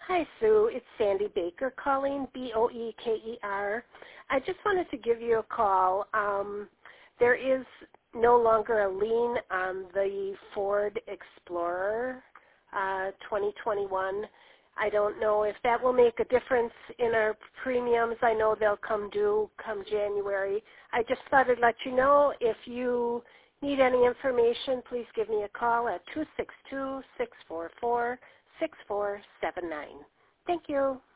Hi, Sue. It's Sandy Baker calling, Boeker. I just wanted to give you a call. There is no longer a lien on the Ford Explorer 2021. I don't know if that will make a difference in our premiums. I know they'll come due come January. I just thought I'd let you know. If you need any information, please give me a call at 262-644-6479. Thank you.